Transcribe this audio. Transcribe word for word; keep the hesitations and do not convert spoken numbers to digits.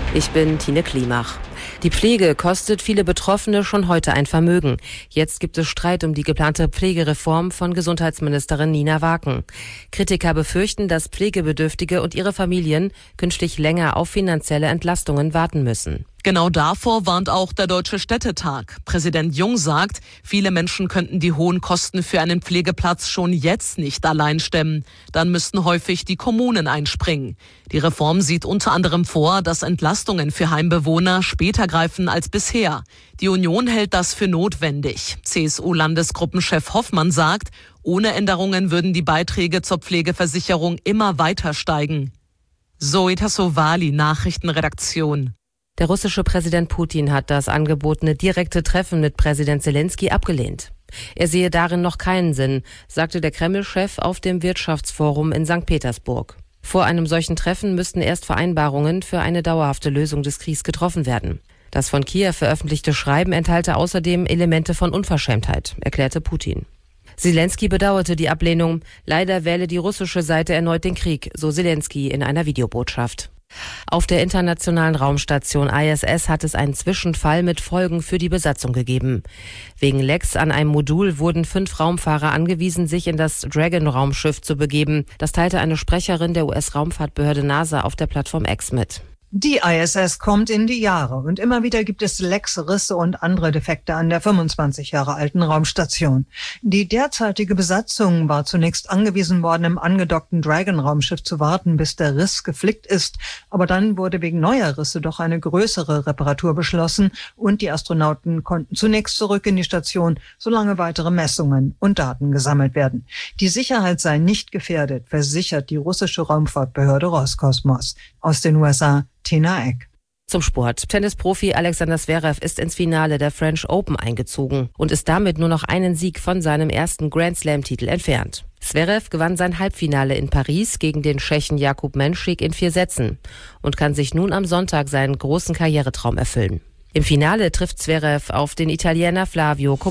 Ich bin Tine Klimach. Die Pflege kostet viele Betroffene schon heute ein Vermögen. Jetzt gibt es Streit um die geplante Pflegereform von Gesundheitsministerin Nina Waken. Kritiker befürchten, dass Pflegebedürftige und ihre Familien künftig länger auf finanzielle Entlastungen warten müssen. Genau davor warnt auch der Deutsche Städtetag. Präsident Jung sagt, viele Menschen könnten die hohen Kosten für einen Pflegeplatz schon jetzt nicht allein stemmen. Dann müssten häufig die Kommunen einspringen. Die Reform sieht unter anderem vor, dass Entlastungen für Heimbewohner später greifen als bisher. Die Union hält das für notwendig. C S U-Landesgruppenchef Hoffmann sagt, ohne Änderungen würden die Beiträge zur Pflegeversicherung immer weiter steigen. Zoe Tassovali, Nachrichtenredaktion. Der russische Präsident Putin hat das angebotene direkte Treffen mit Präsident Zelensky abgelehnt. Er sehe darin noch keinen Sinn, sagte der Kreml-Chef auf dem Wirtschaftsforum in Sankt Petersburg. Vor einem solchen Treffen müssten erst Vereinbarungen für eine dauerhafte Lösung des Kriegs getroffen werden. Das von Kiew veröffentlichte Schreiben enthalte außerdem Elemente von Unverschämtheit, erklärte Putin. Zelensky bedauerte die Ablehnung. Leider wähle die russische Seite erneut den Krieg, so Zelensky in einer Videobotschaft. Auf der internationalen Raumstation I S S hat es einen Zwischenfall mit Folgen für die Besatzung gegeben. Wegen Lecks an einem Modul wurden fünf Raumfahrer angewiesen, sich in das Dragon-Raumschiff zu begeben. Das teilte eine Sprecherin der U S-Raumfahrtbehörde NASA auf der Plattform X mit. Die I S S kommt in die Jahre und immer wieder gibt es Lecks, Risse und andere Defekte an der fünfundzwanzig Jahre alten Raumstation. Die derzeitige Besatzung war zunächst angewiesen worden, im angedockten Dragon-Raumschiff zu warten, bis der Riss geflickt ist. Aber dann wurde wegen neuer Risse doch eine größere Reparatur beschlossen und die Astronauten konnten zunächst zurück in die Station, solange weitere Messungen und Daten gesammelt werden. Die Sicherheit sei nicht gefährdet, versichert die russische Raumfahrtbehörde Roskosmos. Aus den U S A Tina Eck. Zum Sport. Tennisprofi Alexander Zverev ist ins Finale der French Open eingezogen und ist damit nur noch einen Sieg von seinem ersten Grand-Slam-Titel entfernt. Zverev gewann sein Halbfinale in Paris gegen den Tschechen Jakub Menšík in vier Sätzen und kann sich nun am Sonntag seinen großen Karrieretraum erfüllen. Im Finale trifft Zverev auf den Italiener Flavio Cobolli.